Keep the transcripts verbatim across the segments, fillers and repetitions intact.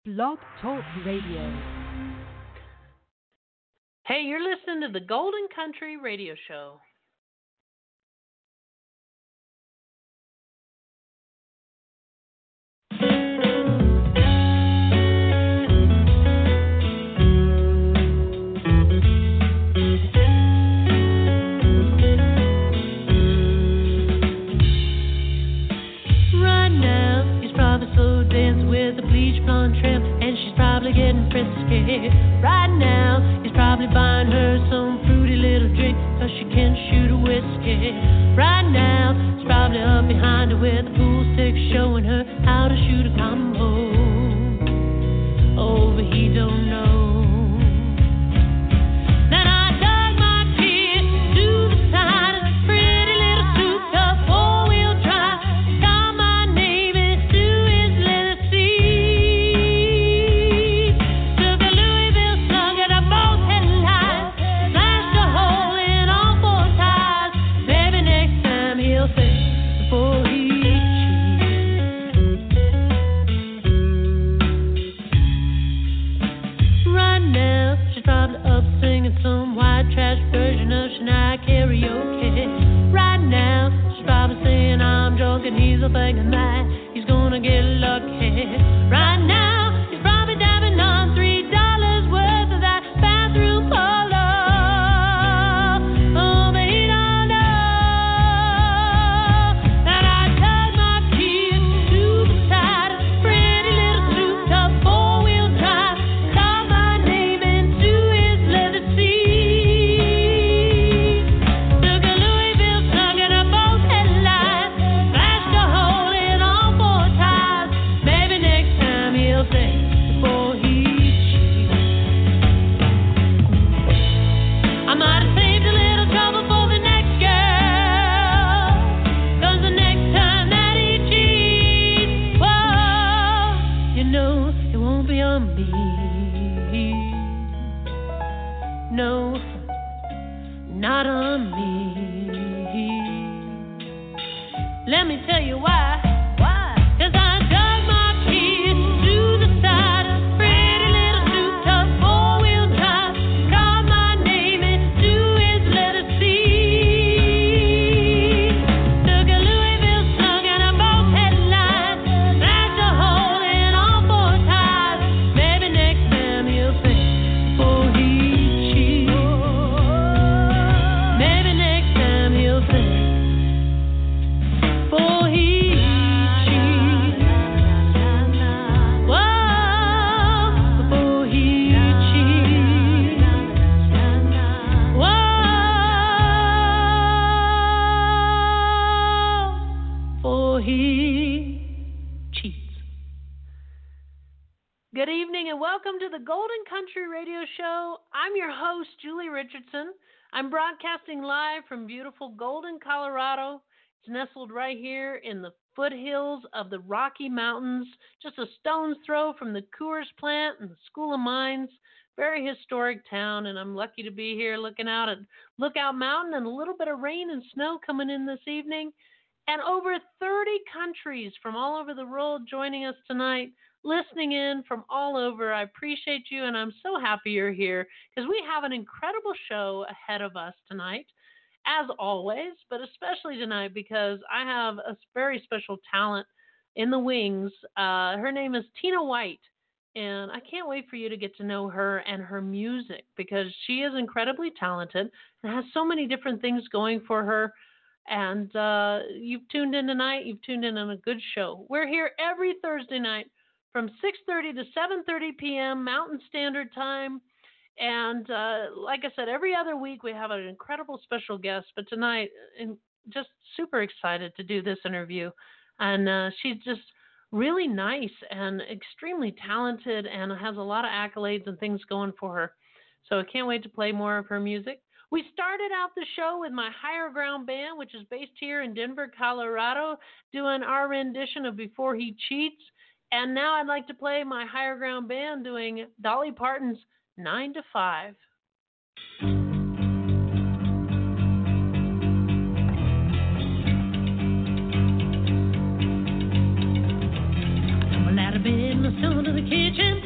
Blog Talk Radio. Hey, you're listening to the Golden Country Radio Show. Getting frisky right now. He's probably buying her some fruity little drink, cause she can't shoot a whiskey. Right now, he's probably up behind her with a pool stick, showing her how to shoot a combo. Oh, but he don't know. He's a thinking that he's gonna get lucky. Right now, he's probably dabbing on three dollars worth of that bathroom polo. Oh, but he don't know that I dug my keys to the side of a pretty little souped-up four-wheel drive. Carved my name into his leather seat. Took a Louisville slug and a both headlights. No, not on me. Let me tell you why. Why? 'Cause I dug my keys to the side of a pretty little souped-up four-wheel drive. Carved my name into his leather seat. Took a Louisville slug and a both headlights. Slashed a hole in all four tires. Maybe next time he'll think before he Good evening and welcome to the Golden Country Radio Show. I'm your host, Julie Richardson. I'm broadcasting live from beautiful Golden, Colorado. It's nestled right here in the foothills of the Rocky Mountains, just a stone's throw from the Coors plant and the School of Mines. Very historic town, and I'm lucky to be here looking out at Lookout Mountain and a little bit of rain and snow coming in this evening. And over thirty countries from all over the world joining us tonight, listening in from all over. I appreciate you, and I'm so happy you're here because we have an incredible show ahead of us tonight, as always, but especially tonight because I have a very special talent in the wings. Uh, her name is Tina White, and I can't wait for you to get to know her and her music because she is incredibly talented and has so many different things going for her. And uh, you've tuned in tonight. You've tuned in on a good show. We're here every Thursday night from six thirty to seven thirty p.m. Mountain Standard Time. And uh, like I said, every other week we have an incredible special guest. But tonight, I'm just super excited to do this interview. And uh, she's just really nice and extremely talented and has a lot of accolades and things going for her. So I can't wait to play more of her music. We started out the show with my Higher Ground Band, which is based here in Denver, Colorado, doing our rendition of Before He Cheats. And now I'd like to play my Higher Ground Band doing Dolly Parton's nine to five. Well, out of bed, my son to the kitchen.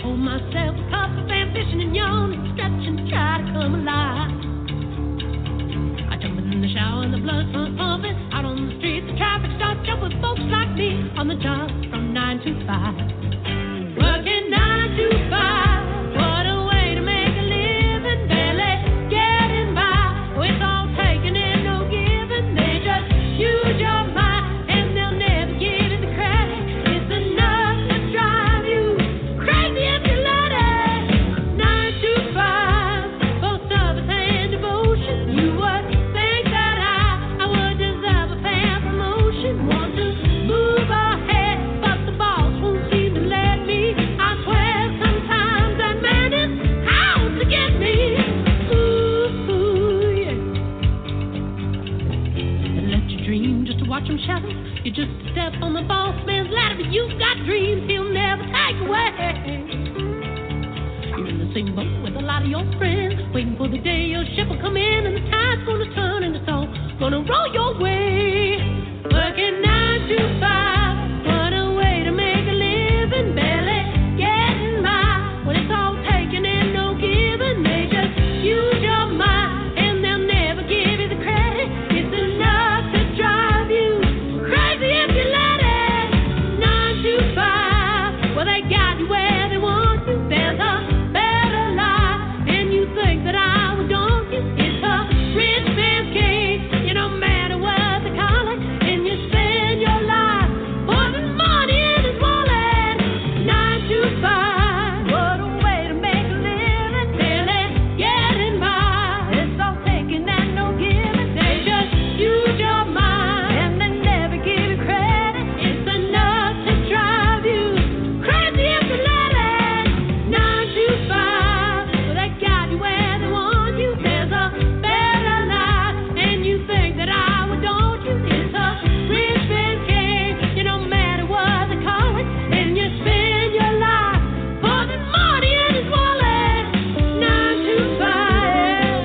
your friends, waiting for the day your ship will come in and the tide's gonna turn and it's all gonna roll your way. Working nine to five, what a way to make a living, barely getting by. When it's all taken and no giving, they just use your mind and they'll never give you the credit. It's enough to drive you crazy if you let it. Nine to five, well they got you where they want you. There's a better life, and you think that I would don't you? It's a rich man's game, you no matter what they call it, and you spend your life putting money in his wallet. Nine to five, what a way to make a living, barely getting by. It's all taking and no giving. They just use your mind and they never give you credit. It's enough to drive you crazy if you let it. Nine to five, well they got you where they want you. There's a better life, and you think that I would don't you? It's a rich man's game, you no matter what they call it, and you spend your life putting money in his wallet. Nine to five.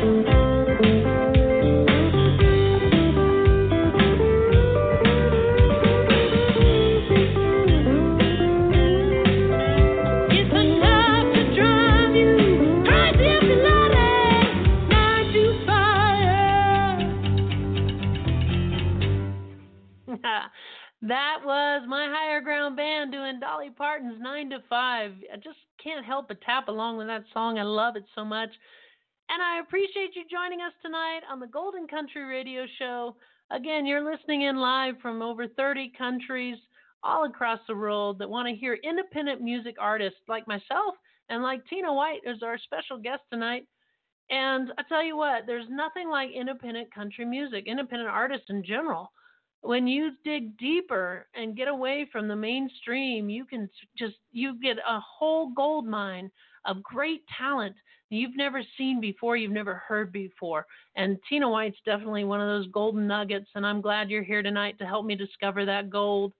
It's enough to drive you crazy if you let it. Nine to five. That was my Higher Ground Band doing Dolly Parton's nine to five. I just can't help but tap along with that song. I love it so much. And I appreciate you joining us tonight on the Golden Country Radio Show. Again, you're listening in live from over thirty countries all across the world that want to hear independent music artists like myself and like Tina White as our special guest tonight. And I tell you what, there's nothing like independent country music, independent artists in general. When you dig deeper and get away from the mainstream, you can just, you get a whole gold mine of great talent you've never seen before, you've never heard before. And Tina White's definitely one of those golden nuggets, and I'm glad you're here tonight to help me discover that gold.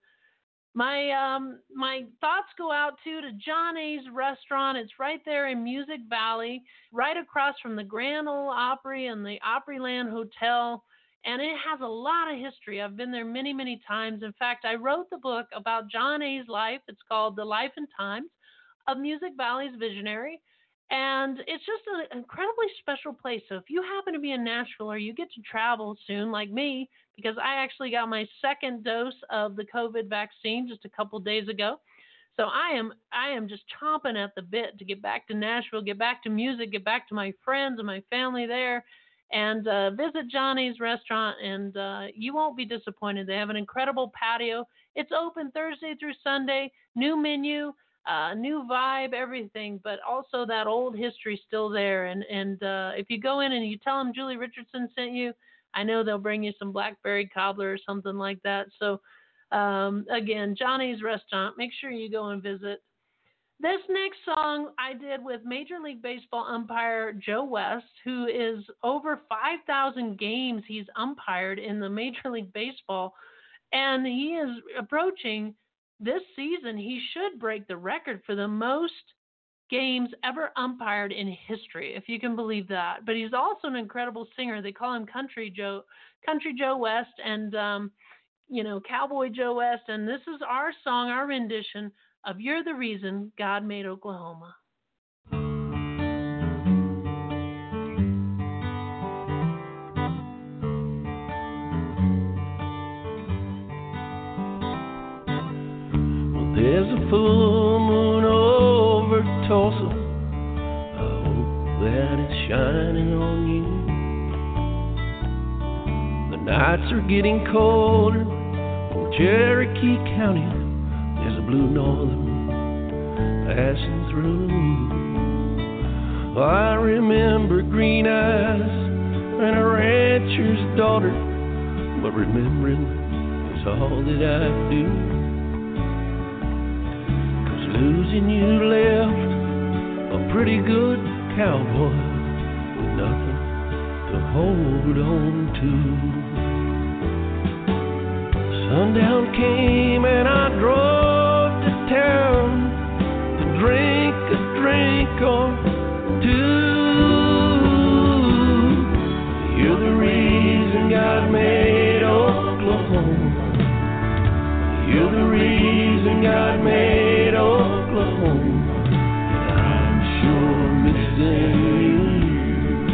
My um, my thoughts go out too to John A's Restaurant. It's right there in Music Valley, right across from the Grand Ole Opry and the Opryland Hotel. And it has a lot of history. I've been there many, many times. In fact, I wrote the book about John A's life. It's called The Life and Times of Music Valley's Visionary. And it's just an incredibly special place. So if you happen to be in Nashville or you get to travel soon, like me, because I actually got my second dose of the COVID vaccine just a couple days ago. So I am I am just chomping at the bit to get back to Nashville, get back to music, get back to my friends and my family there. And uh, visit Johnny's Restaurant, and uh, you won't be disappointed. They have an incredible patio. It's open Thursday through Sunday, new menu, uh, new vibe, everything, but also that old history still there. And, and uh, if you go in and you tell them Julie Richardson sent you, I know they'll bring you some blackberry cobbler or something like that. So, um, again, Johnny's Restaurant, make sure you go and visit. This next song I did with Major League Baseball umpire Joe West, who is over five thousand games he's umpired in the Major League Baseball, and he is approaching this season. He should break the record for the most games ever umpired in history, if you can believe that. But he's also an incredible singer. They call him Country Joe, Country Joe West, and um, you know, Cowboy Joe West. And this is our song, our rendition of You're the Reason God Made Oklahoma. Well, there's a full moon over Tulsa. I hope that it's shining on you. The nights are getting colder. Oh, Cherokee County, there's a blue northern passing through. I remember green eyes and a rancher's daughter, but remembering is all that I do. 'Cause losing you left a pretty good cowboy with nothing to hold on to. Sundown came and I drove to town to drink a drink or two. God made Oklahoma. You're the reason God made Oklahoma. And I'm sure missing you.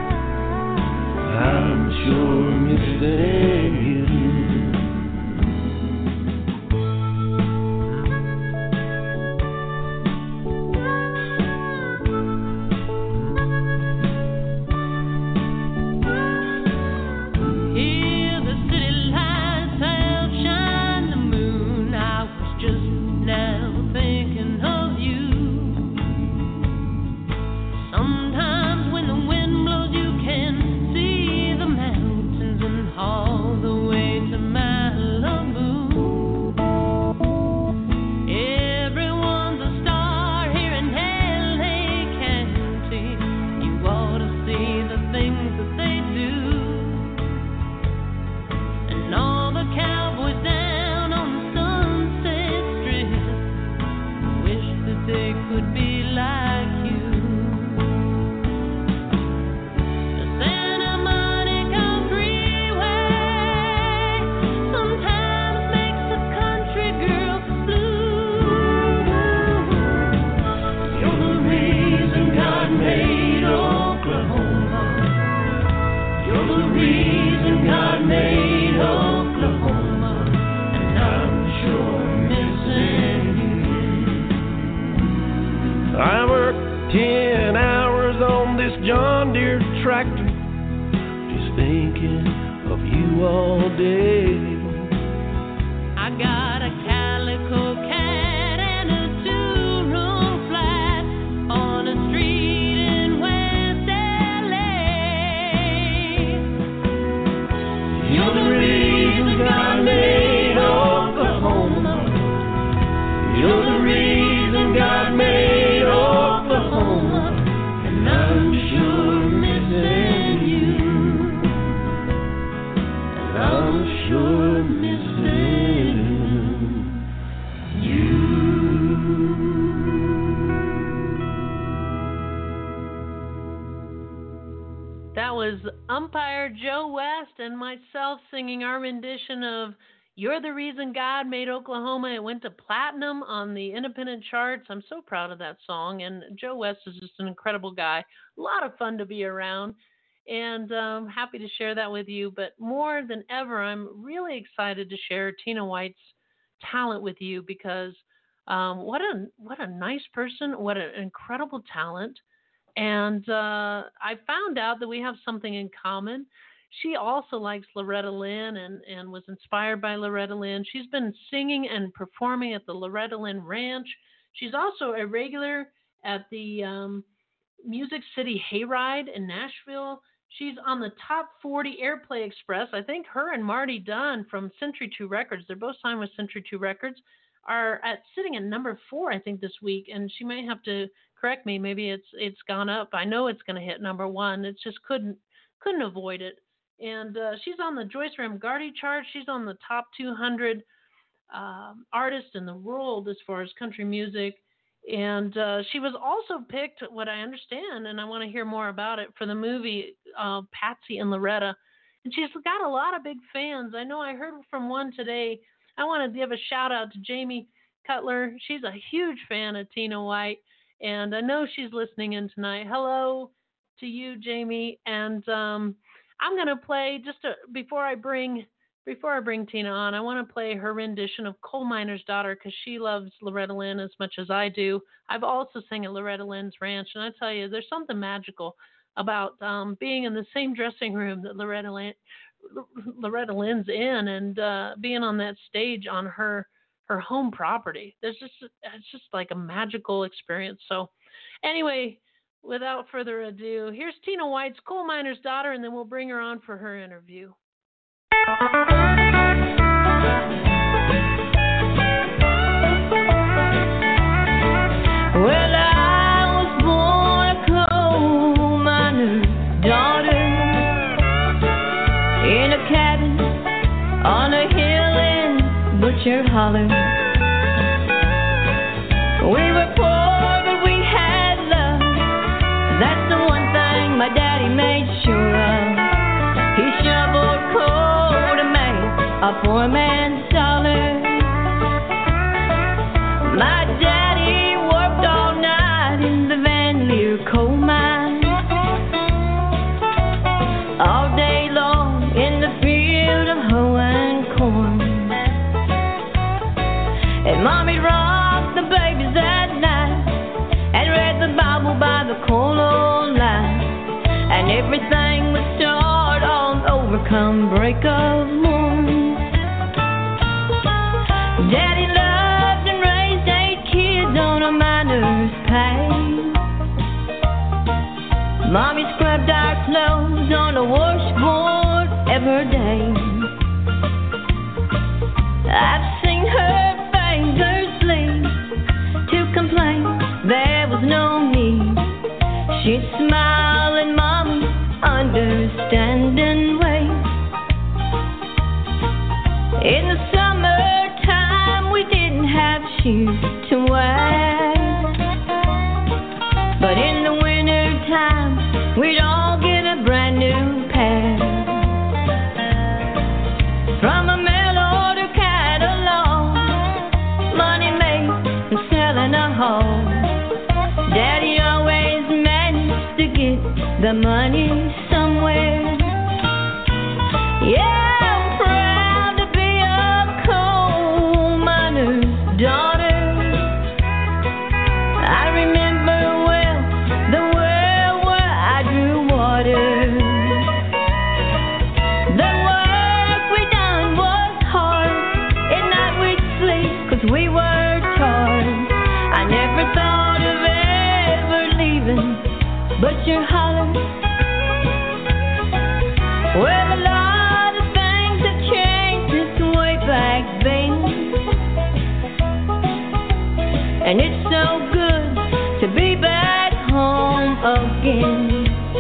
I'm sure missing you. John Deere tractor, just thinking of you all day. I got a calico cat and a two-room flat on a street in West L A. You're the reason God made Oklahoma. You're the reason God made Oklahoma. And I'm sure missing you. And I'm sure missing you. That was umpire Joe West and myself singing our rendition of You're the Reason God Made Oklahoma. It went to platinum on the independent charts. I'm so proud of that song. And Joe West is just an incredible guy. A lot of fun to be around. And um, happy to share that with you. But more than ever, I'm really excited to share Tina White's talent with you because um, what a what a nice person, what an incredible talent. And uh, I found out that we have something in common. She also likes Loretta Lynn and, and was inspired by Loretta Lynn. She's been singing and performing at the Loretta Lynn Ranch. She's also a regular at the um, Music City Hayride in Nashville. She's on the top forty Airplay Express. I think her and Marty Dunn from Century two Records, they're both signed with Century two Records, are at sitting at number four, I think, this week. And she may have to correct me. Maybe it's it's gone up. I know it's going to hit number one. It just couldn't couldn't avoid it. And uh, she's on the Joyce Ramgardi chart. She's on the top two hundred um, artists in the world as far as country music. And uh, she was also picked, what I understand, and I want to hear more about it, for the movie uh, Patsy and Loretta. And she's got a lot of big fans. I know I heard from one today. I want to give a shout out to Jamie Cutler. She's a huge fan of Tina White. And I know she's listening in tonight. Hello to you, Jamie. And um, I'm going to play just a, before I bring before I bring Tina on, I want to play her rendition of Coal Miner's Daughter because she loves Loretta Lynn as much as I do. I've also sang at Loretta Lynn's ranch, and I tell you, there's something magical about um, being in the same dressing room that Loretta Lynn, Loretta Lynn's in, and uh, being on that stage on her her home property. There's just it's just like a magical experience. So, anyway. Without further ado, here's Tina White's Coal Miner's Daughter, and then we'll bring her on for her interview. Well, I was born a coal miner's daughter in a cabin on a hill in Butcher Holler. We were poor, but we had love. That's the one thing my daddy made sure of. He shoveled coal a poor man's dollar. My daddy worked all night in the Van Leer coal mine, all day long in the field of hoeing corn. And Mommy rocked the babies that night and read the Bible by the coal old line. And everything would start all over come break of morn. Daddy loved and raised eight kids on a miner's pay. Mommy scrubbed our clothes on a washboard every day. I've seen her fingers bleed to complain there was no need. She'd smile in Mommy's understanding way. In the summertime we didn't have shoes to wear, but in the wintertime we'd all get a brand new pair. From a mail order catalog, money made from selling a home. Daddy always managed to get the money somewhere. Yeah, I'm proud to be a coal miner's daughter. I remember well the well where I drew water. The work we done was hard. At night we'd sleep 'cause we were tired. I never thought of ever leaving, but you hollered. Well, a lot of things have changed since way back then, and it's so good to be back home again.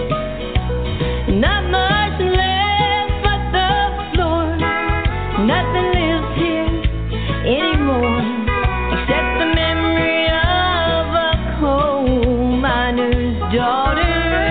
Not much left but the floor. Nothing lives here anymore except the memory of a coal miner's daughter.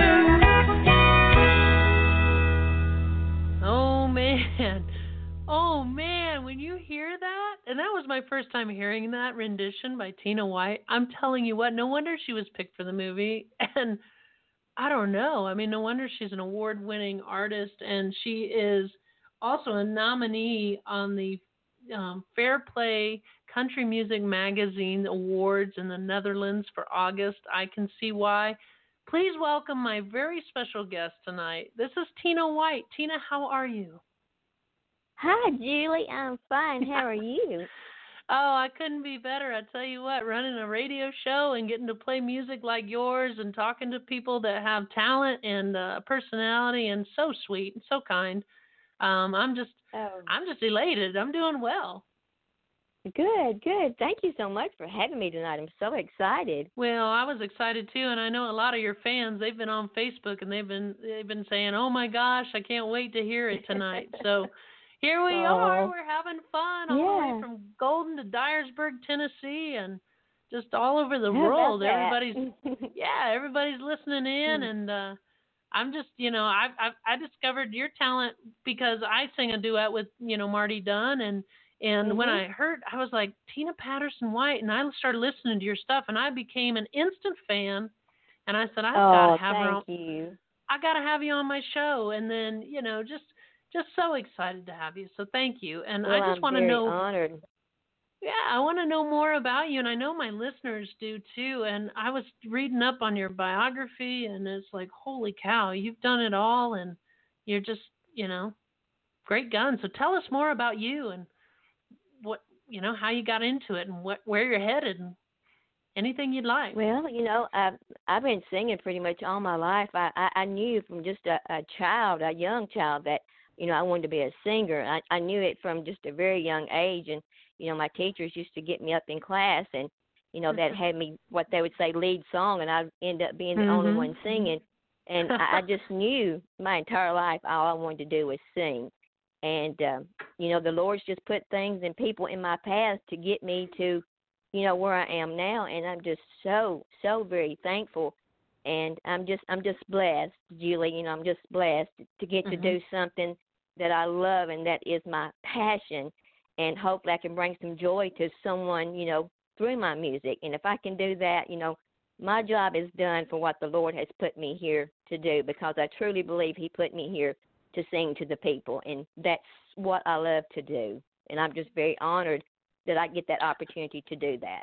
Oh man, oh man, when you hear that, and that was my first time hearing that rendition by Tina White. I'm telling you what, no wonder she was picked for the movie. And I don't know, I mean, no wonder she's an award-winning artist, and she is also a nominee on the um, Fair Play Country Music Magazine Awards in the Netherlands for August. I can see why. Please welcome my very special guest tonight. This is Tina White. Tina, how are you? Hi, Julie. I'm fine. How are you? Oh, I couldn't be better. I tell you what, running a radio show and getting to play music like yours and talking to people that have talent and uh, personality and so sweet and so kind. Um, I'm just, Oh, I'm just elated. I'm doing well. good, good. Thank you so much for having me tonight. I'm so excited. Well, I was excited too, and I know a lot of your fans. They've been on Facebook and they've been, they've been saying, "Oh my gosh, I can't wait to hear it tonight." So here we are. Oh, We're having fun all the yeah. way from Golden to Dyersburg, Tennessee, and just all over the How about world. that? Everybody's yeah, everybody's listening in, and uh, I'm just, you know, I I I discovered your talent because I sang a duet with, you know, Marty Dunn, and and when Mhm. I heard, I was like, Tina Patterson White, and I started listening to your stuff, and I became an instant fan, and I said, I've got Oh, to have her on. thank you. I got to have you on my show, and then, you know, just just so excited to have you. So thank you, and Well, I just I'm want to very know. honored. Yeah, I want to know more about you, and I know my listeners do too. And I was reading up on your biography, and it's like, holy cow, you've done it all, and you're just, you know, great gun. So tell us more about you and what, you know, how you got into it and what, where you're headed, and anything you'd like. Well, you know, I've I've been singing pretty much all my life. I I, I knew from just a, a child, a young child, that you know I wanted to be a singer. I I knew it from just a very young age, and you know my teachers used to get me up in class, and you know that had me what they would say lead song, and I'd end up being the mm-hmm. only one singing. And I, I just knew my entire life all I wanted to do was sing. And um, you know the Lord's just put things and people in my path to get me to, you know, where I am now, and I'm just so, so very thankful, and I'm just, I'm just blessed, Julie. You know, I'm just blessed to get mm-hmm. to do something that I love and that is my passion, and hopefully I can bring some joy to someone, you know, through my music. And if I can do that, you know, my job is done for what the Lord has put me here to do, because I truly believe he put me here to sing to the people, and that's what I love to do. And I'm just very honored that I get that opportunity to do that.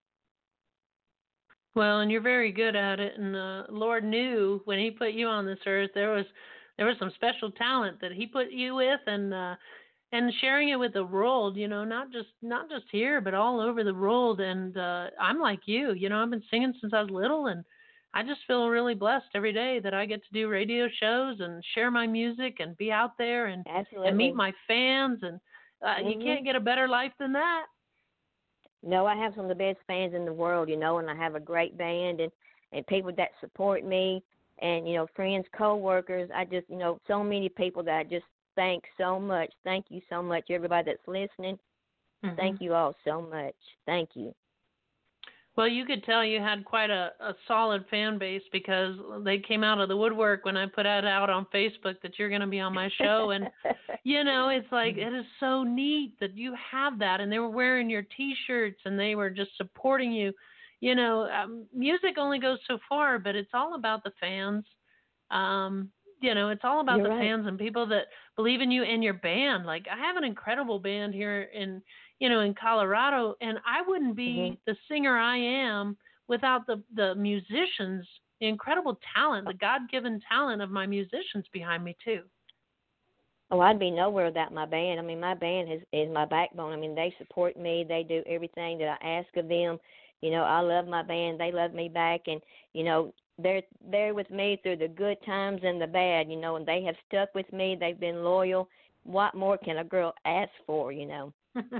Well, and you're very good at it, and the uh, Lord knew when he put you on this earth there was there was some special talent that he put you with, and uh, and sharing it with the world, you know, not just not just here, but all over the world. And uh, I'm like you, you know, I've been singing since I was little, and I just feel really blessed every day that I get to do radio shows and share my music and be out there and, and meet my fans, and uh, mm-hmm. you can't get a better life than that. No, I have some of the best fans in the world, you know, and I have a great band and, and people that support me and, you know, friends, co-workers. I just, you know, so many people that I just thank so much. Thank you so much, everybody that's listening. Mm-hmm. Thank you all so much. Thank you. Well, you could tell you had quite a, a solid fan base, because they came out of the woodwork when I put it out on Facebook that you're going to be on my show. And, you know, it's like, it is so neat that you have that. And they were wearing your T-shirts and they were just supporting you. You know, um, music only goes so far, but it's all about the fans. Um, you know, it's all about you're the right. fans and people that believe in you and your band. Like, I have an incredible band here in you know, in Colorado, and I wouldn't be mm-hmm. the singer I am without the, the musicians, the incredible talent, the God-given talent of my musicians behind me, too. Oh, I'd be nowhere without my band. I mean, my band is, is my backbone. I mean, they support me. They do everything that I ask of them. You know, I love my band. They love me back, and, you know, they're, they're with me through the good times and the bad, you know, and they have stuck with me. They've been loyal. What more can a girl ask for, you know?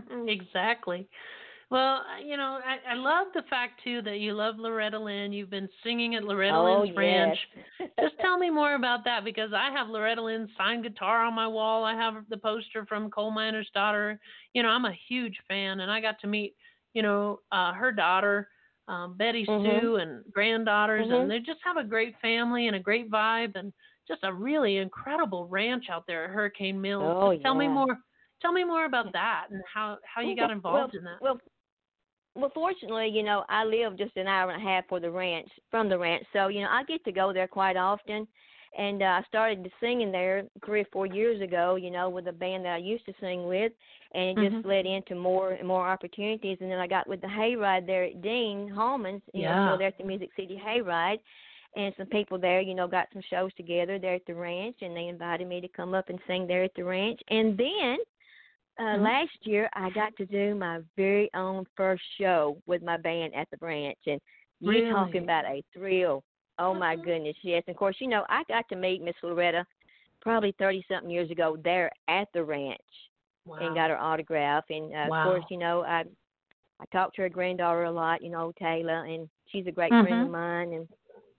Exactly. Well, you know, I, I love the fact, too, that you love Loretta Lynn. You've been singing at Loretta oh, Lynn's yes. ranch. Just tell me more about that, because I have Loretta Lynn's signed guitar on my wall. I have the poster from Coal Miner's Daughter. You know, I'm a huge fan, and I got to meet, you know, uh, her daughter, um, Betty mm-hmm. Sue, and granddaughters, mm-hmm. and they just have a great family and a great vibe, and just a really incredible ranch out there at Hurricane Mills. Oh, tell yeah. me more. Tell me more about that and how, how you got involved well, in that. Well, well, fortunately, you know, I live just an hour and a half for the ranch, from the ranch. So, you know, I get to go there quite often. And uh, I started singing there three or four years ago, you know, with a band that I used to sing with. And it just mm-hmm. led into more and more opportunities. And then I got with the Hayride there at Dean Hallman's, you yeah. know, so there at the Music City Hayride. And some people there, you know, got some shows together there at the ranch. And they invited me to come up and sing there at the ranch. And then Uh, mm-hmm. last year, I got to do my very own first show with my band at the ranch, and you really? talking about a thrill. Oh, my goodness, yes. And, of course, you know, I got to meet Miss Loretta probably thirty-something years ago there at the ranch wow. and got her autograph. And, uh, wow. of course, you know, I I talked to her granddaughter a lot, you know, Taylor, and she's a great mm-hmm. friend of mine. And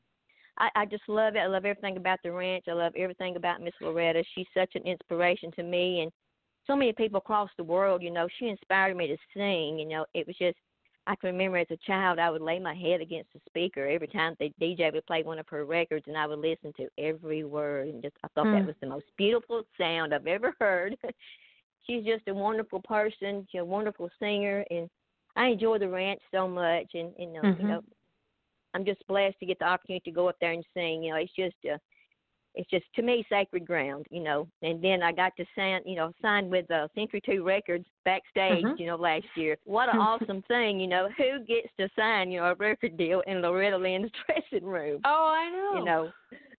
I, I just love it. I love everything about the ranch. I love everything about Miss Loretta. She's such an inspiration to me, and so many people across the world, you know, she inspired me to sing. You know, it was just, I can remember as a child, I would lay my head against the speaker every time the D J would play one of her records, and I would listen to every word. And just, I thought mm. that was the most beautiful sound I've ever heard. She's just a wonderful person. She's a wonderful singer, and I enjoy the ranch so much. And, and uh, mm-hmm. you know, I'm just blessed to get the opportunity to go up there and sing. You know, it's just a, It's just, to me, sacred ground, you know. And then I got to sign, you know, signed with uh, Century two Records backstage, mm-hmm. you know, last year. What an awesome thing, you know. Who gets to sign, you know, a record deal in Loretta Lynn's dressing room? Oh, I know. You know,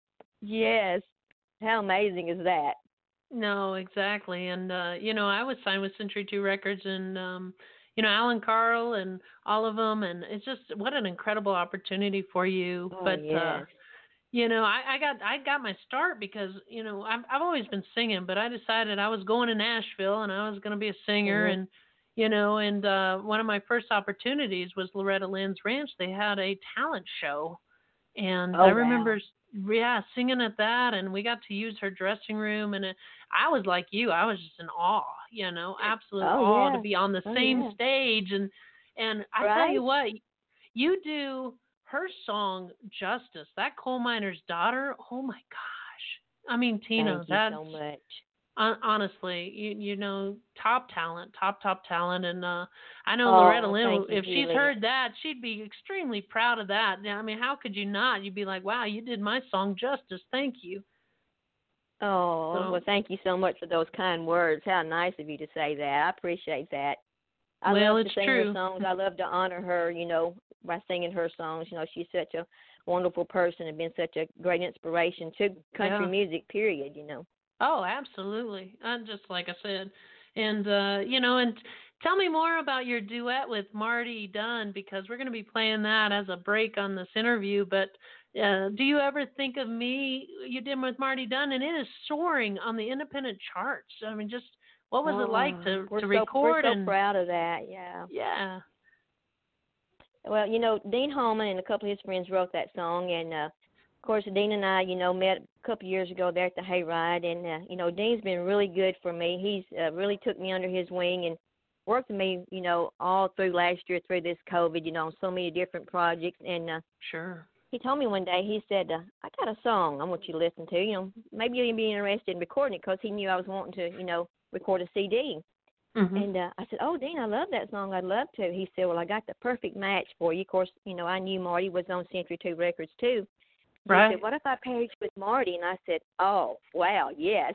yes. How amazing is that? No, exactly. And, uh, you know, I was signed with Century two Records, and, um, you know, Alan Carl and all of them. And it's just, what an incredible opportunity for you. Oh, but, yes. uh, You know, I, I got I got my start because, you know, I've, I've always been singing, but I decided I was going to Nashville and I was going to be a singer. Mm-hmm. And, you know, and uh, one of my first opportunities was Loretta Lynn's Ranch. They had a talent show. And oh, I remember, wow. yeah, singing at that. And we got to use her dressing room. And it, I was like you. I was just in awe, you know, absolute oh, awe yeah. to be on the oh, same yeah. stage. And, and I right? tell you what, you do her song justice. That Coal Miner's Daughter, oh my gosh. I mean, Tina, Thank that's you so much. Honestly, you you know, top talent, top top talent, and uh, I know Oh, Loretta Lynn. thank you, If she's Julie. heard that, she'd be extremely proud of that. I mean, how could you not? You'd be like, "Wow, you did my song justice. Thank you." Oh, So, well, thank you so much for those kind words. How nice of you to say that. I appreciate that. I well, love it's to sing true. her songs. I love to honor her, you know, by singing her songs. You know, she's such a wonderful person and been such a great inspiration to country Yeah. music, period, you know. Oh, absolutely. Uh, just like I said, and uh, you know, and tell me more about your duet with Marty Dunn, because we're going to be playing that as a break on this interview. But uh, do you ever think of me? You did with Marty Dunn, and it is soaring on the independent charts. I mean, just what was oh, it like to we're to so, record? We're so and proud of that, yeah. Yeah. Well, you know, Dean Holman and a couple of his friends wrote that song, and uh, of course, Dean and I, you know, met a couple of years ago there at the Hayride, and uh, you know, Dean's been really good for me. He's uh, really took me under his wing and worked with me, you know, all through last year through this COVID, you know, on so many different projects. And uh, Sure. he told me one day, he said, uh, "I got a song I want you to listen to. You know, maybe you'll be interested in recording it," because he knew I was wanting to, you know, record a C D. Mm-hmm. And uh, I said, "Oh, Dean, I love that song. I'd love to." He said, "Well, I got the perfect match for you." Of course, you know, I knew Marty was on Century two Records too. Right. He said, "What if I paired you with Marty?" And I said, "Oh, wow, yes."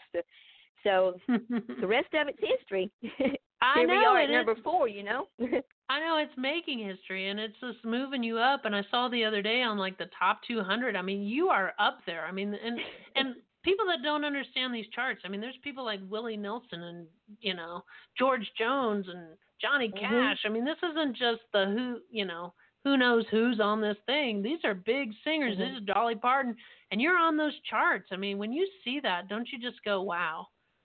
So the rest of it's history. I Here know we are it at is. number four, you know. I know it's making history, and it's just moving you up. And I saw the other day on like the top two hundred. I mean, you are up there. I mean, and and people that don't understand these charts. I mean, there's people like Willie Nelson and you know George Jones and Johnny Cash. Mm-hmm. I mean, this isn't just the who you know who knows who's on this thing. These are big singers. Mm-hmm. This is Dolly Parton, and you're on those charts. I mean, when you see that, don't you just go, wow?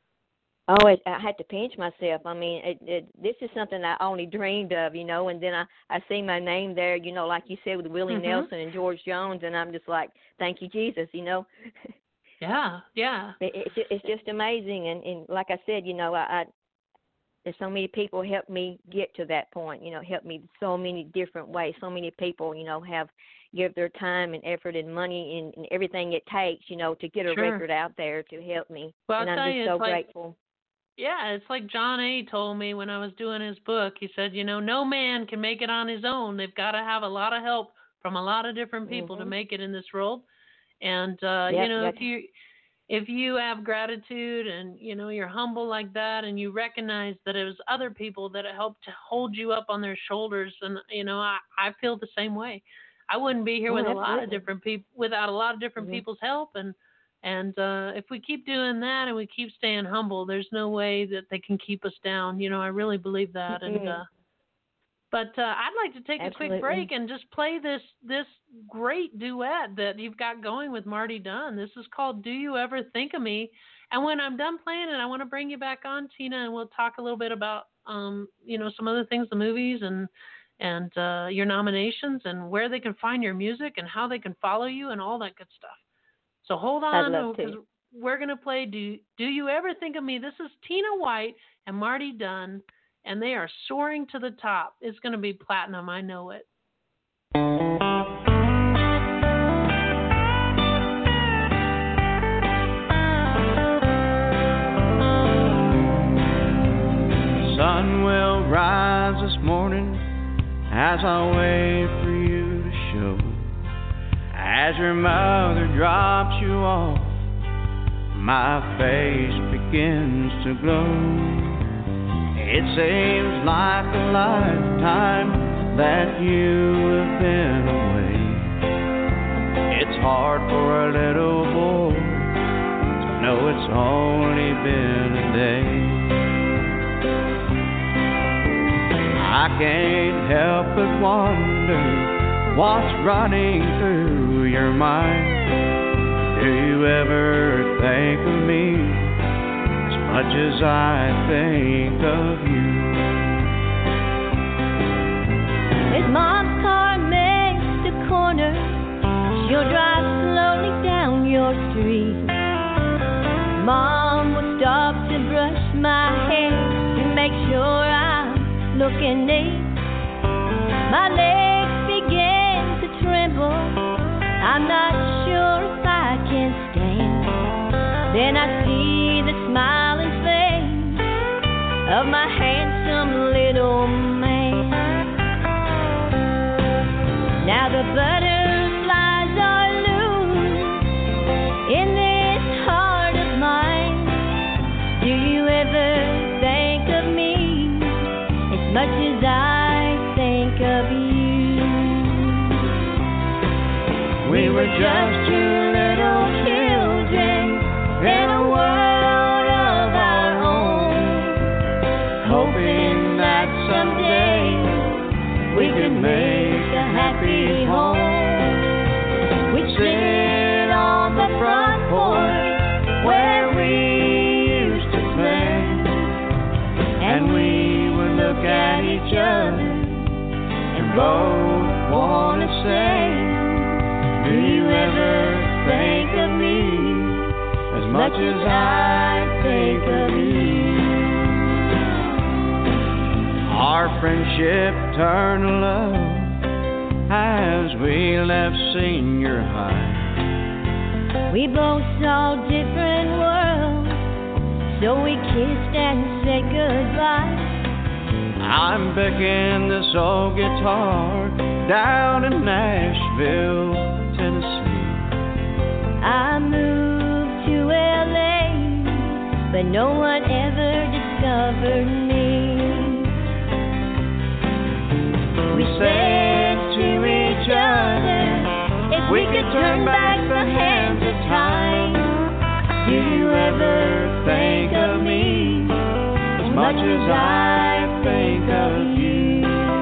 Oh, it, I had to pinch myself. I mean, it, it, this is something I only dreamed of, you know, and then I, I see my name there, you know, like you said, with Willie Mm-hmm. Nelson and George Jones, and I'm just like, thank you, Jesus, you know. Yeah, yeah. It, it's, ju- it's just amazing. And, and like I said, you know, I, I there's so many people helped me get to that point, you know, helped me so many different ways. So many people, you know, have give their time and effort and money and, and everything it takes, you know, to get a Sure. record out there to help me. Well, and I'll I'm tell just you, so it's like, grateful. yeah, it's like John A. told me when I was doing his book. He said, you know, no man can make it on his own. They've got to have a lot of help from a lot of different people Mm-hmm. to make it in this world. And, uh, Yep, you know, yep. if you if you have gratitude and, you know, you're humble like that and you recognize that it was other people that helped to hold you up on their shoulders, and, you know, I, I feel the same way. I wouldn't be here Oh, with a lot of absolutely. different people, without a lot of different Mhm. people's help. And, and uh, if we keep doing that and we keep staying humble, there's no way that they can keep us down. You know, I really believe that. And Mhm. uh, but uh, I'd like to take Absolutely. a quick break and just play this this great duet that you've got going with Marty Dunn. This is called "Do You Ever Think of Me?" And when I'm done playing it, I want to bring you back on, Tina, and we'll talk a little bit about um, you know, some other things, the movies and and uh, your nominations and where they can find your music and how they can follow you and all that good stuff. So hold I'd on, love because to. we're going to play Do, Do You Ever Think of Me? This is Tina White and Marty Dunn, and they are soaring to the top. It's going to be platinum, I know it. Sun will rise this morning as I wait for you to show. As your mother drops you off, my face begins to glow. It seems like a lifetime that you have been away. It's hard for a little boy to know it's only been a day. I can't help but wonder what's running through your mind. Do you ever think of me as much as I think of you? As Mom's car makes the corner, she'll drive slowly down your street. Mom will stop to brush my hair to make sure I'm looking neat. My legs begin to tremble, I'm not sure if I can stand. Then I see the smiling of my handsome little man. Now the butterflies are loose in this heart of mine. Do you ever think of me as much as I think of you? We were just two little children in a world of our own, hoping that someday we could make a happy home. We'd sit on the front porch where we used to play, and we would look at each other and both want to say, do you ever think of me as much as I think of you? Our friendship turned to love as we left senior high. We both saw different worlds, so we kissed and said goodbye. I'm picking this old guitar down in Nashville, Tennessee. I moved to L A, but no one ever discovered me. We said to each other, if we could turn back the hands of time, do you ever think of me as much as I think of you?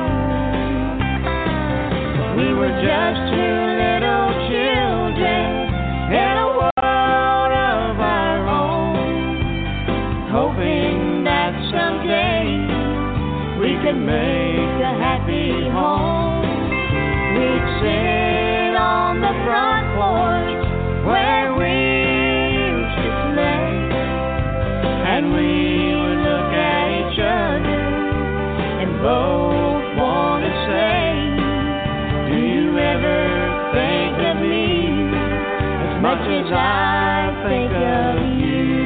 We were just two little children in a world of our own, hoping that someday we could make a happy home. We'd sit on the front porch where we used to play, and we would look at each other and both want to say, do you ever think of me as much as I think of you?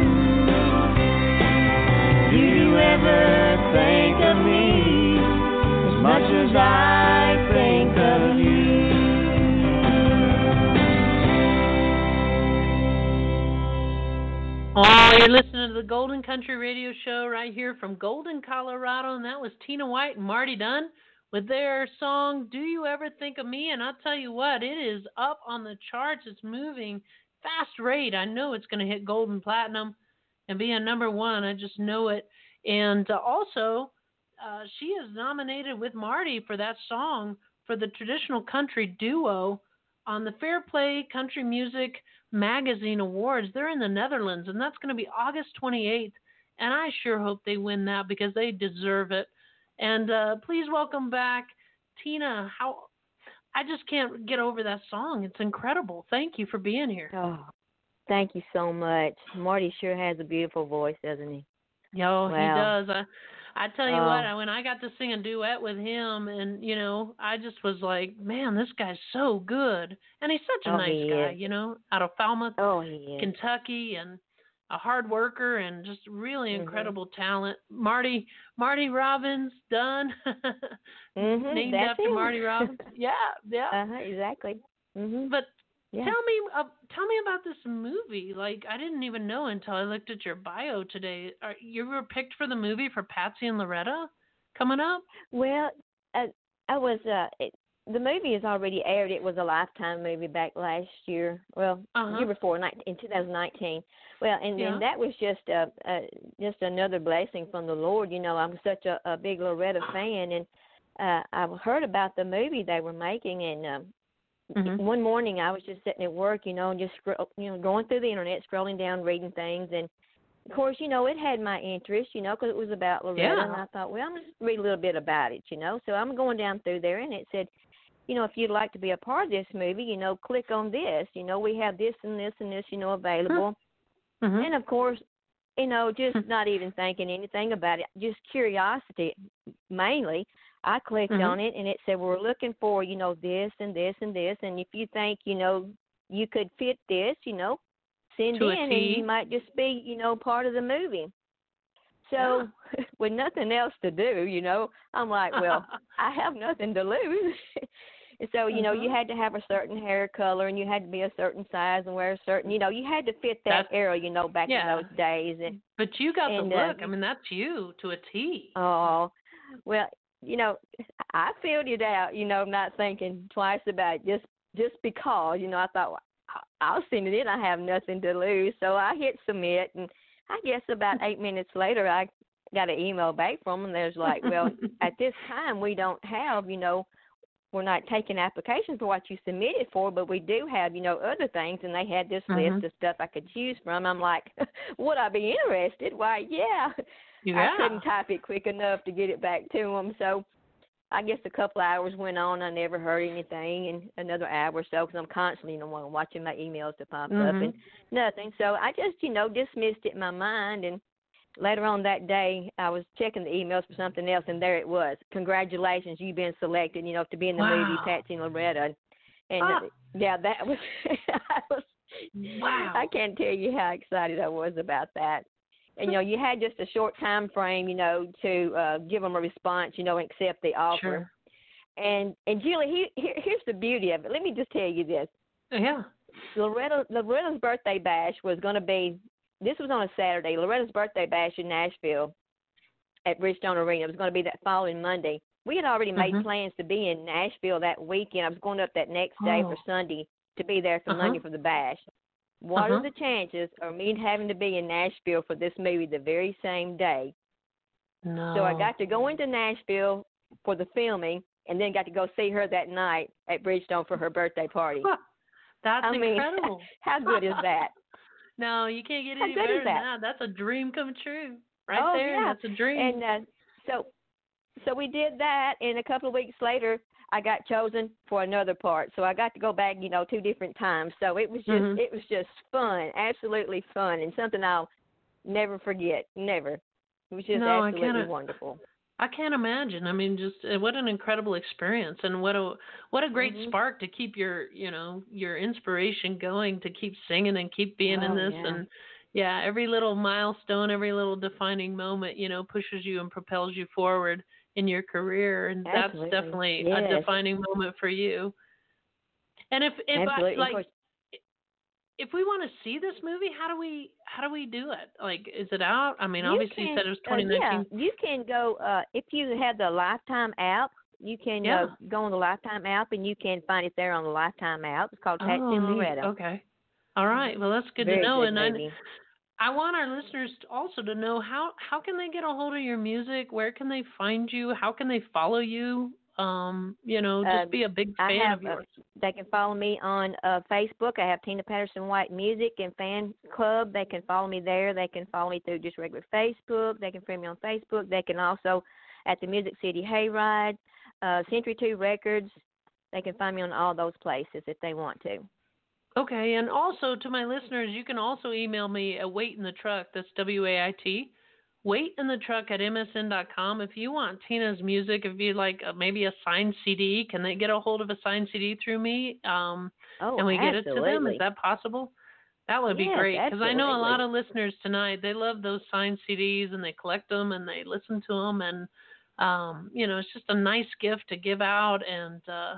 Do you ever think of me as much as I think of you? Oh, you're listening to the Golden Country Radio Show right here from Golden, Colorado, and that was Tina White and Marty Dunn with their song, Do You Ever Think of Me? And I'll tell you what, it is up on the charts. It's moving fast rate. I know it's going to hit gold and platinum and be a number one. I just know it. And uh, also, uh, she is nominated with Marty for that song for the Traditional Country Duo on the Fair Play Country Music Magazine Awards. They're in the Netherlands, and that's going to be August twenty-eighth. And I sure hope they win that because they deserve it. And uh, please welcome back Tina. How I just can't get over that song. It's incredible. Thank you for being here. Oh, thank you so much. Marty sure has a beautiful voice, doesn't he? Yo, wow. he does. I, I tell you oh. what, when I got to sing a duet with him, and, you know, I just was like, man, this guy's so good. And he's such a oh, nice guy, is. you know, out of Falmouth, oh, he is. Kentucky, and a hard worker and just really mm-hmm. incredible talent. Marty Marty Robbins Dunn, mm-hmm, named that's after him. Marty Robbins. Yeah, yeah. Uh-huh, exactly. Mm-hmm. But yeah. tell me, uh, tell me about this movie. Like, I didn't even know until I looked at your bio today. Are, you were picked for the movie for Patsy and Loretta coming up? Well, I, I was. Uh, it, the movie is already aired. It was a Lifetime movie back last year. Well, uh-huh. year before, in two thousand nineteen. Well, and, yeah. and that was just a, a just another blessing from the Lord. You know, I'm such a, a big Loretta fan, and uh, I've heard about the movie they were making, and um, mm-hmm. one morning I was just sitting at work, you know, and just scroll, you know, going through the internet, scrolling down, reading things, and of course, you know, it had my interest, you know, because it was about Loretta, yeah. and I thought, well, I'm going to read a little bit about it, you know. So I'm going down through there, and it said, you know, if you'd like to be a part of this movie, you know, click on this. You know, we have this and this and this, you know, available. Mm-hmm. And, of course, you know, just not even thinking anything about it, just curiosity mainly. I clicked mm-hmm. on it, and it said, well, we're looking for, you know, this and this and this. And if you think, you know, you could fit this, you know, send to in, and you might just be, you know, part of the movie. so yeah. with nothing else to do, you know, I'm like, well, I have nothing to lose. And so, you know, uh-huh. you had to have a certain hair color and you had to be a certain size and wear a certain, you know, you had to fit that that's, era, you know, back yeah. in those days. And, but you got and, the look. Uh, I mean, that's you to a T. Oh, well, you know, I filled it out, you know, not thinking twice about it, just, just because, you know, I thought, well, I'll send it in. I have nothing to lose. So I hit submit, and I guess about eight minutes later, I got an email back from them. There's like, well, at this time, we don't have, you know, we're not taking applications for what you submitted for, but we do have, you know, other things. And they had this mm-hmm. list of stuff I could choose from. I'm like, would I be interested? Why, yeah. yeah. I couldn't type it quick enough to get it back to them. So I guess a couple hours went on. I never heard anything, and another hour or so, because I'm constantly, you know, watching my emails to pop mm-hmm. up, and nothing. So I just, you know, dismissed it in my mind, and later on that day, I was checking the emails for something else, and there it was. Congratulations, you've been selected, you know, to be in the wow. movie Patsy and Loretta. And, ah. yeah, that was, I was, wow. I can't tell you how excited I was about that. And, you know, you had just a short time frame, you know, to uh, give them a response, you know, and accept the offer. Sure. And, and Julie, he, here, here's the beauty of it. Let me just tell you this. Yeah. Loretta, Loretta's birthday bash was going to be, this was on a Saturday, Loretta's birthday bash in Nashville at Bridgestone Arena. It was going to be that following Monday. We had already made mm-hmm. plans to be in Nashville that weekend. I was going up that next day oh. for Sunday to be there for uh-huh. Monday for the bash. What uh-huh. are the chances of me having to be in Nashville for this movie the very same day? No. So I got to go into Nashville for the filming, and then got to go see her that night at Bridgestone for her birthday party. That's I mean, incredible. How good is that? No, you can't get how any good better is than that? that. That's a dream come true. Right oh, there. Yeah. That's a dream. And uh, so, so we did that, and a couple of weeks later, I got chosen for another part. So I got to go back, you know, two different times. So it was just, mm-hmm. it was just fun, absolutely fun, and something I'll never forget, never. It was just no, absolutely wonderful. I can't imagine. I mean, just uh, what an incredible experience, and what a what a great mm-hmm. spark to keep your, you know, your inspiration going, to keep singing and keep being oh, in this, yeah. and yeah, every little milestone, every little defining moment, you know, pushes you and propels you forward in your career, and absolutely. that's definitely yes. a defining moment for you. And if if absolutely. I, like if we want to see this movie, how do we how do we do it? Like, is it out? I mean, you obviously can, you said it was twenty nineteen. Uh, yeah, you can go uh, if you have the Lifetime app. You can yeah. uh, go on the Lifetime app, and you can find it there on the Lifetime app. It's called Patsy oh, and Loretta. Okay. All right. Well, that's good Very to know. Good and movie. I, I want our listeners also to know how how can they get a hold of your music? Where can they find you? How can they follow you? Um, you know, just uh, be a big I fan have, of yours. Uh, they can follow me on uh, Facebook. I have Tina Patterson White Music and Fan Club. They can follow me there. They can follow me through just regular Facebook. They can friend me on Facebook. They can also at the Music City Hayride, uh, Century two Records. They can find me on all those places if they want to. Okay, and also to my listeners, you can also email me at Wait in the Truck. That's W A I T. Wait in the Truck at M S N dot com. If you want Tina's music, if you like uh, maybe a signed C D, can they get a hold of a signed C D through me? Um, oh, and we absolutely. get it to them? Is that possible? That would be yes, great, because I know a lot absolutely. of listeners tonight, they love those signed C Ds, and they collect them, and they listen to them, and, um, you know, it's just a nice gift to give out, and uh,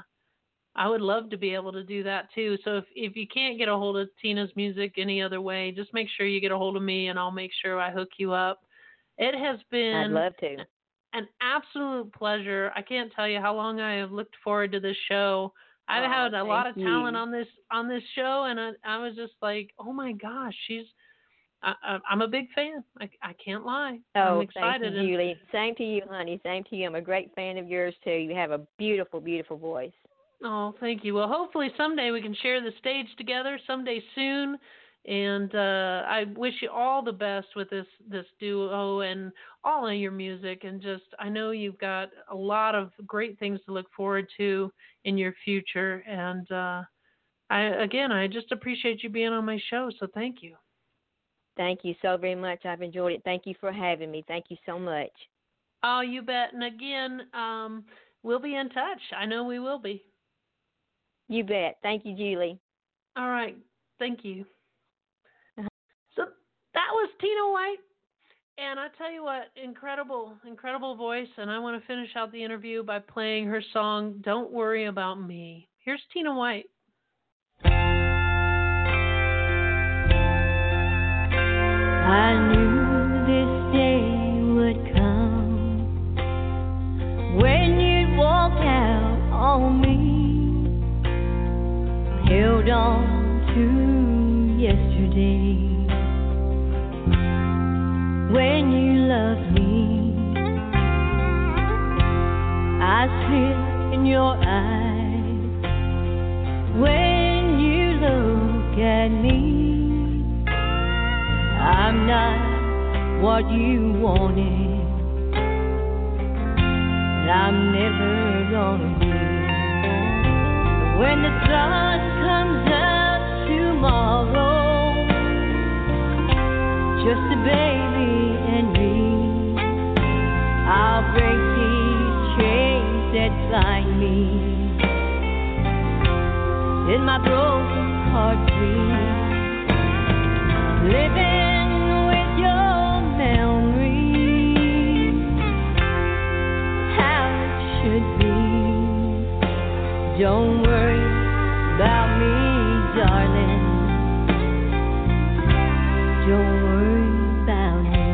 I would love to be able to do that, too. So if, if you can't get a hold of Tina's music any other way, just make sure you get a hold of me, and I'll make sure I hook you up. It has been I'd love to. an absolute pleasure. I can't tell you how long I have looked forward to this show. I've oh, had a lot of you. talent on this on this show, and I, I was just like, oh my gosh, she's. I, I, I'm a big fan. I, I can't lie. Oh, I'm excited. thank you, Julie. Same to you, honey. Same to you. I'm a great fan of yours too. You have a beautiful, beautiful voice. Oh, thank you. Well, hopefully someday we can share the stage together. Someday soon. And uh, I wish you all the best with this, this duo and all of your music. And just, I know you've got a lot of great things to look forward to in your future. And uh, I, again, I just appreciate you being on my show. So thank you. Thank you so very much. I've enjoyed it. Thank you for having me. Thank you so much. Oh, you bet. And again, um, we'll be in touch. I know we will be. You bet. Thank you, Julie. All right. Thank you. So that was Tina White, And I tell you what, incredible, incredible voice. And I want to finish out the interview by playing her song, Don't Worry About Me. Here's Tina White. I knew this day would come when you'd walk out on me, held on to yesterday, when you loved me. I see it in your eyes when you look at me. I'm not what you wanted, and I'm never gonna be. When the sun comes up tomorrow, just a baby and me, I'll break these chains that bind me. In my broken heart dream, living with your memory, how it should be. Don't worry about me, darling. Don't worry about me.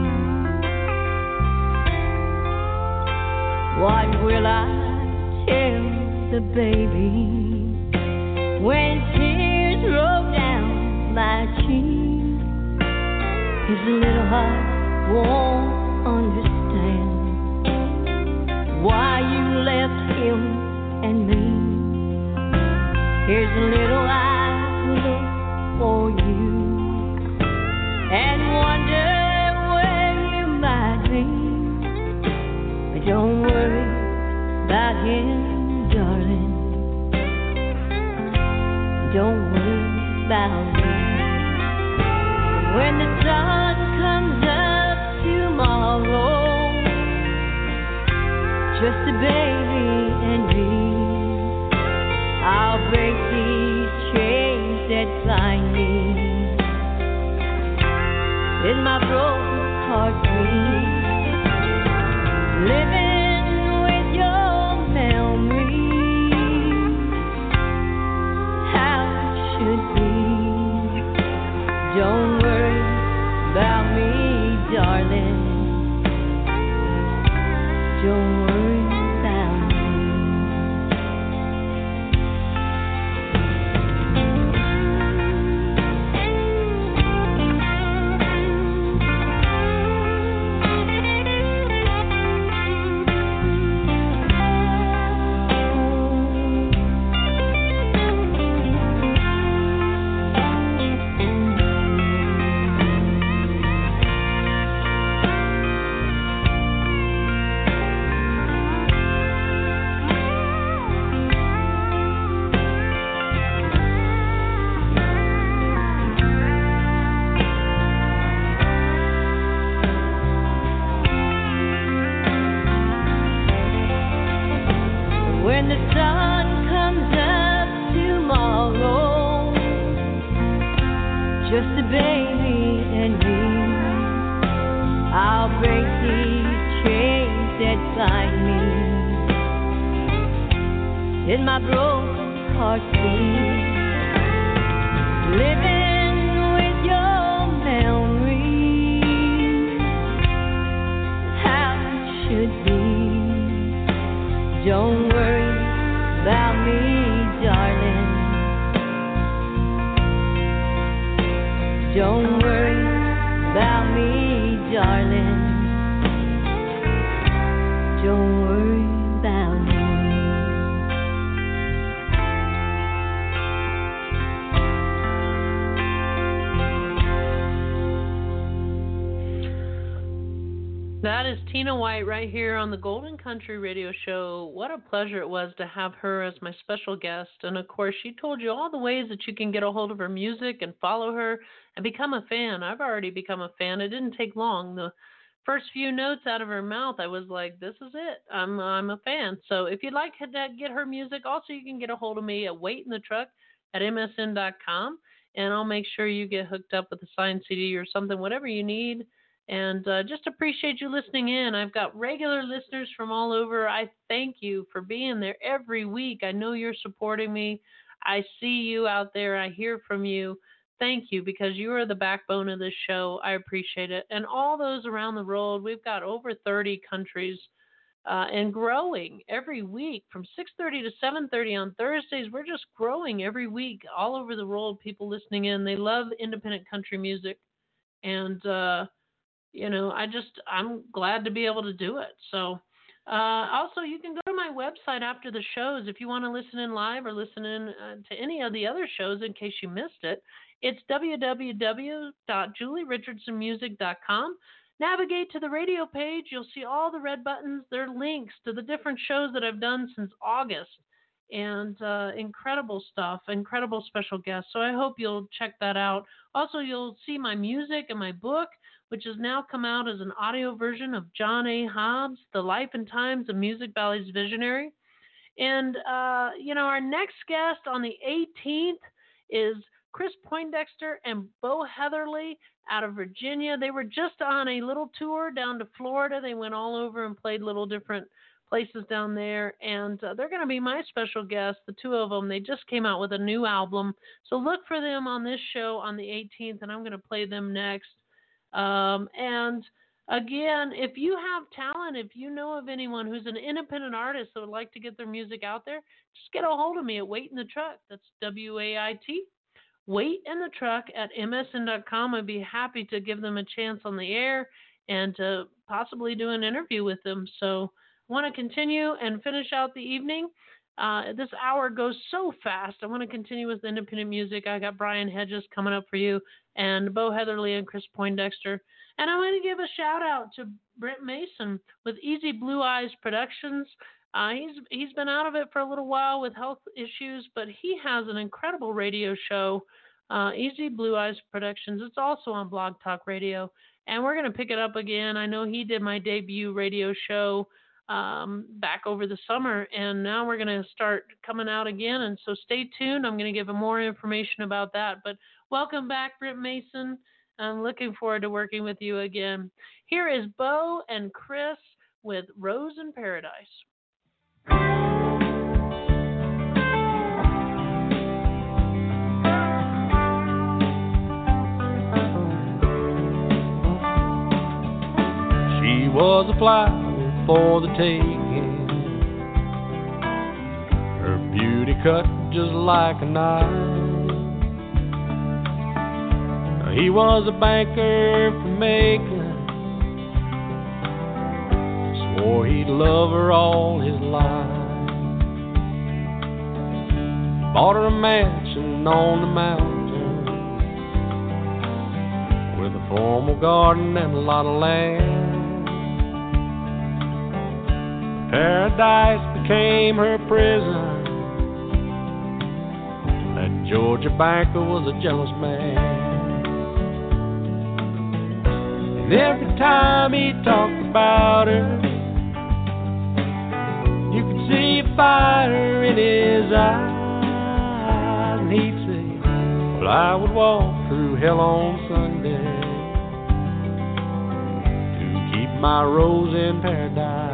What will I tell the baby when tears roll down my cheek? His little heart won't understand why you left him and me. Here's a little I look for you and wonder where you might be. But don't worry about him, darling. Don't worry about me. When the sun comes up tomorrow, just a baby and me, I'll break these chains that bind me. In my broken heart dream, living with your memory, how it should be. Don't worry about me, darling. Don't worry about me. When the sun comes up tomorrow, just a baby and me, I'll break these chains that bind me. In my broken heart dream, living with your memory, how it should be. Don't worry about me, darling. Don't worry about me, darling. Don't worry about me. That is Tina White right here on the Golden Country Radio Show. What a pleasure it was to have her as my special guest. And of course, she told you all the ways that you can get a hold of her music and follow her and become a fan. I've already become a fan. It didn't take long. The first few notes out of her mouth, I was like, this is it. I'm I'm a fan. So if you'd like to get her music, also you can get a hold of me at Wait in the Truck at M S N dot com. And I'll make sure you get hooked up with a signed C D or something, whatever you need. And uh, just appreciate you listening in. I've got regular listeners from all over. I thank you for being there every week. I know you're supporting me. I see you out there. I hear from you. Thank you, because you are the backbone of this show. I appreciate it. And all those around the world, we've got over thirty countries uh, and growing every week from six thirty to seven thirty on Thursdays. We're just growing every week all over the world, people listening in. They love independent country music. And, uh, you know, I just, I'm glad to be able to do it. So, uh, also, you can go to my website after the shows if you want to listen in live or listen in uh, to any of the other shows in case you missed it. It's w w w dot julie richardson music dot com. Navigate to the radio page. You'll see all the red buttons. They're links to the different shows that I've done since August. And uh, incredible stuff, incredible special guests. So I hope you'll check that out. Also, you'll see my music and my book, which has now come out as an audio version of John A. Hobbs, The Life and Times of Music Valley's Visionary. And, uh, you know, our next guest on the eighteenth is Chris Poindexter and Bo Heatherly out of Virginia. They were just on a little tour down to Florida. They went all over and played little different places down there, and uh, they're going to be my special guests, the two of them. They just came out with a new album, so look for them on this show on the eighteenth, and I'm going to play them next. Um, and again, if you have talent, if you know of anyone who's an independent artist that would like to get their music out there, just get a hold of me at Wait in the Truck. That's W A I T. Wait in the Truck at M S N dot com. I'd be happy to give them a chance on the air and to possibly do an interview with them. So I want to continue and finish out the evening. Uh, this hour goes so fast. I want to continue with independent music. I got Brian Hedges coming up for you, and Bo Heatherly and Chris Poindexter. And I want to give a shout out to Brent Mason with Easy Blue Eyes Productions. Uh, he's he's been out of it for a little while with health issues, but he has an incredible radio show, uh, Easy Blue Eyes Productions. It's also on Blog Talk Radio, and we're going to pick it up again. I know he did my debut radio show um, back over the summer, and now we're going to start coming out again, and so stay tuned. I'm going to give him more information about that, but welcome back, Brent Mason. I'm looking forward to working with you again. Here is Bo and Chris with Rose in Paradise. She was a flower for the taking, her beauty cut just like a knife. He was a banker from Macon, swore he'd love her all his life. Bought her a mansion on the mountain with a formal garden and a lot of land. Paradise became her prison. That Georgia banker was a jealous man. And every time he talked about her, you could see a fire in his eyes. And he'd say, well, I would walk through hell on Sunday to keep my rose in paradise.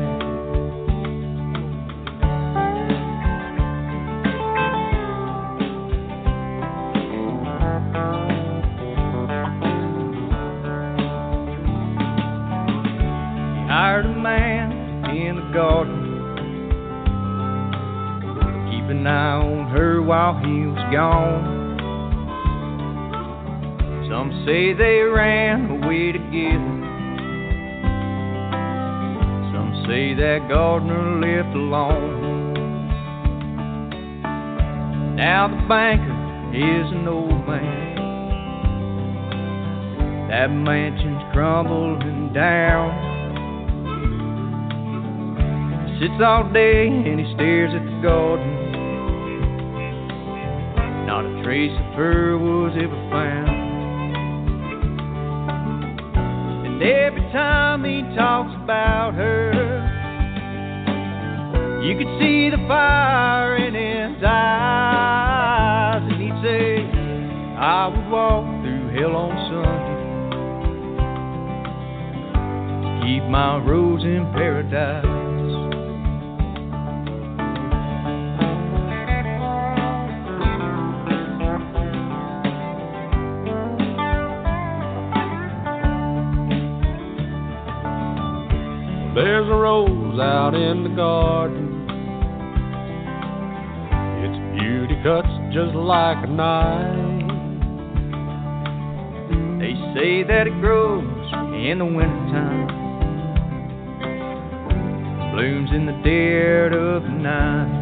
Hired a man in the garden, keep an eye on her while he was gone. Some say they ran away together, some say that gardener left alone. Now the banker is an old man, that mansion's crumbling down. Sits all day and he stares at the garden, not a trace of her was ever found. And every time he talks about her, you could see the fire in his eyes. And he'd say, I would walk through hell on my rose in paradise. There's a rose out in the garden. Its beauty cuts just like a knife. They say that it grows in the wintertime, blooms in the dead of the night.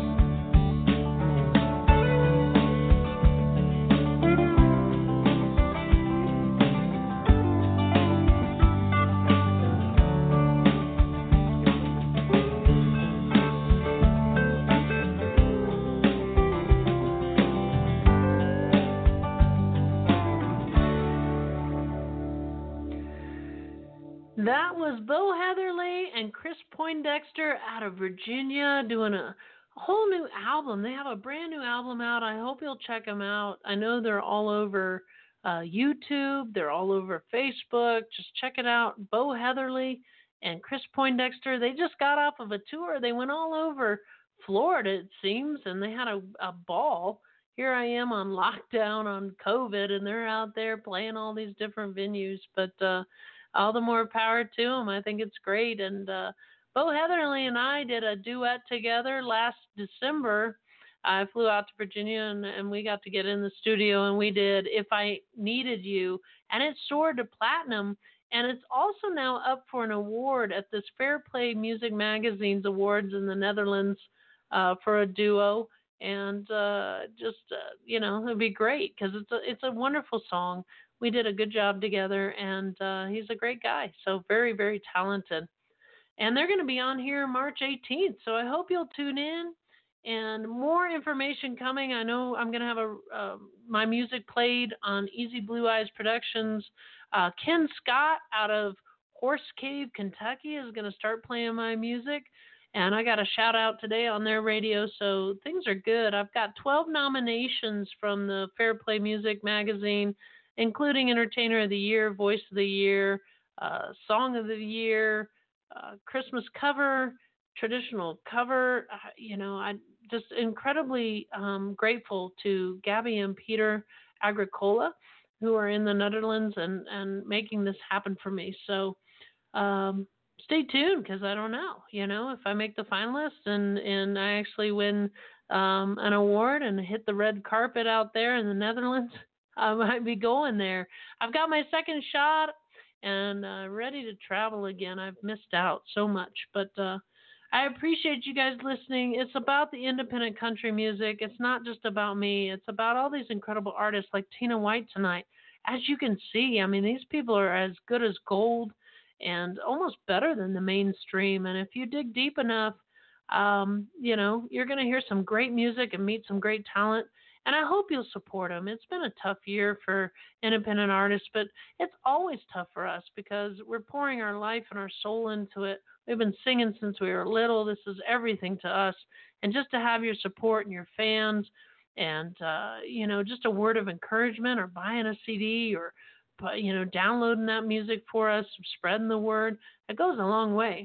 That was Bo Heatherly and Chris Poindexter out of Virginia doing a whole new album. They have a brand new album out. I hope you'll check them out. I know they're all over uh, YouTube. They're all over Facebook. Just check it out. Bo Heatherly and Chris Poindexter. They just got off of a tour. They went all over Florida, it seems, and they had a, a ball. Here I am on lockdown on COVID, and they're out there playing all these different venues. But uh, all the more power to them. I think it's great. And uh, Bo Heatherly and I did a duet together last December. I flew out to Virginia, and, and we got to get in the studio, and we did If I Needed You. And it soared to platinum. And it's also now up for an award at this Fair Play Music Magazine's Awards in the Netherlands uh, for a duo. And uh, just, uh, you know, it'd be great because it's a, it's a wonderful song. We did a good job together, and uh, he's a great guy. So very, very talented. And they're going to be on here March eighteenth. So I hope you'll tune in. And more information coming. I know I'm going to have a uh, my music played on Easy Blue Eyes Productions. Uh, Ken Scott out of Horse Cave, Kentucky is going to start playing my music. And I got a shout out today on their radio. So things are good. I've got twelve nominations from the Fair Play Music Magazine, including Entertainer of the Year, Voice of the Year, uh, Song of the Year, uh, Christmas cover, traditional cover. Uh, you know, I'm just incredibly um, grateful to Gabby and Peter Agricola, who are in the Netherlands and, and making this happen for me. So um, stay tuned, because I don't know, you know, if I make the finalists and, and I actually win um, an award and hit the red carpet out there in the Netherlands, I might be going there. I've got my second shot and uh, ready to travel again. I've missed out so much, but uh, I appreciate you guys listening. It's about the independent country music. It's not just about me. It's about all these incredible artists like Tina White tonight. As you can see, I mean, these people are as good as gold and almost better than the mainstream. And if you dig deep enough, um, you know, you're going to hear some great music and meet some great talent. And I hope you'll support them. It's been a tough year for independent artists, but it's always tough for us because we're pouring our life and our soul into it. We've been singing since we were little. This is everything to us. And just to have your support and your fans and, uh, you know, just a word of encouragement or buying a C D or, you know, downloading that music for us, spreading the word, it goes a long way.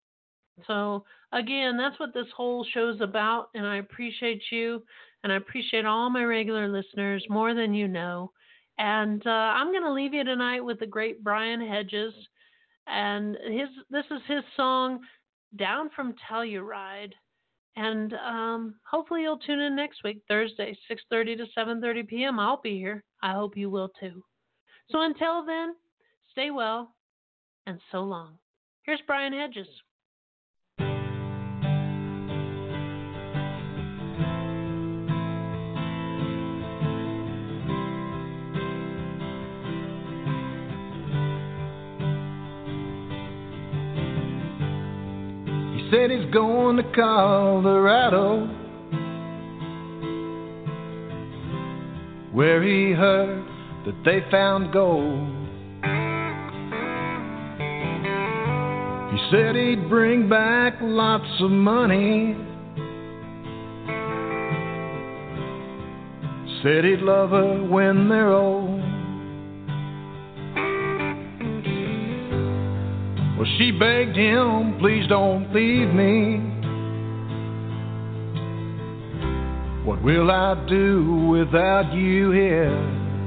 So, again, that's what this whole show's about, and I appreciate you. And I appreciate all my regular listeners more than you know. And uh, I'm going to leave you tonight with the great Brian Hedges. And his this is his song, Down from Telluride. And um, hopefully you'll tune in next week, Thursday, six thirty to seven thirty p.m. I'll be here. I hope you will too. So until then, stay well and so long. Here's Brian Hedges. Said he's going to Colorado, where he heard that they found gold. He said he'd bring back lots of money, said he'd love her when they're old. Well, she begged him, please don't leave me. What will I do without you here?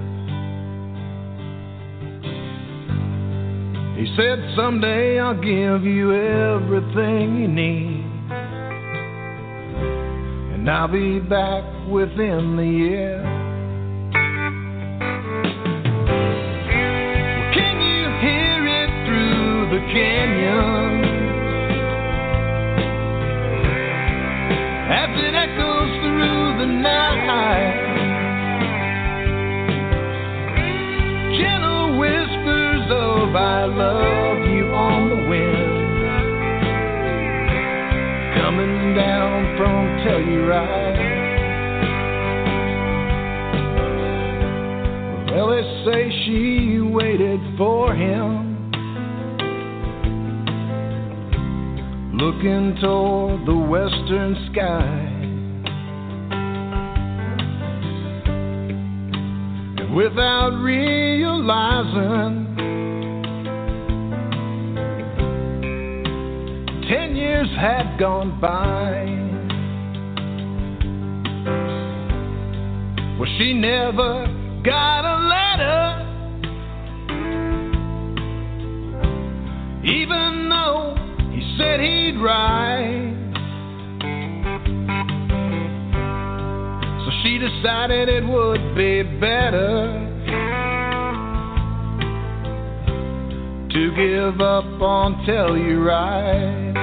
He said, someday I'll give you everything you need, and I'll be back within the year. Can you hear it through the canyon as it echoes through the night? Gentle whispers of I love you on the wind, coming down from Telluride. Well, they say she waited for him, looking toward the western sky. And without realizing, ten years had gone by. Well, she never got a letter, even though he said he'd write. So she decided it would be better to give up on Telluride.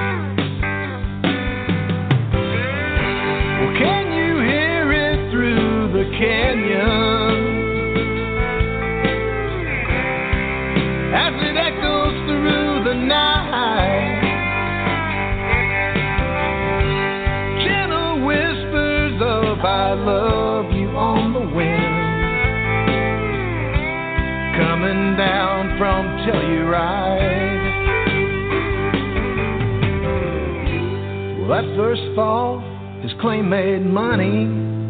Well, can you hear it through the canyon as it echoes through the night? Gentle whispers of I love you on the wind, coming down from Telluride. Well, that first fall, his claim made money.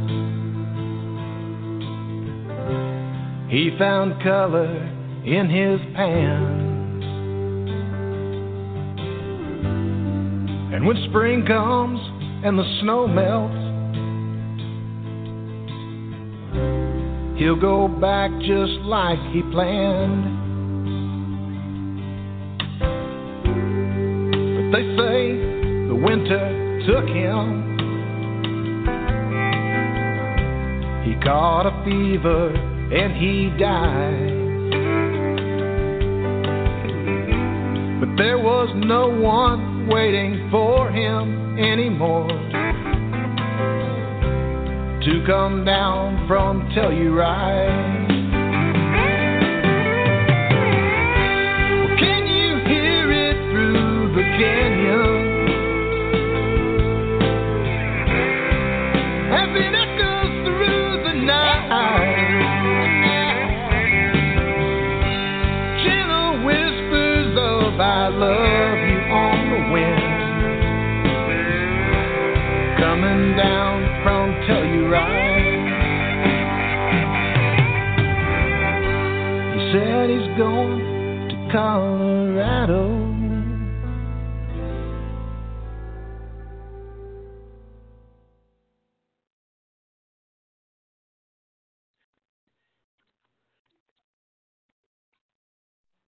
He found color in his pan. And when spring comes and the snow melts, he'll go back just like he planned. But they say the winter took him. He caught a fever and he died. But there was no one waiting for him anymore to come down from Telluride. Well, can you hear it through the canyon as it echoes through the night? Gentle whispers of I love you on the wind, coming down from Telluride. He said he's going to come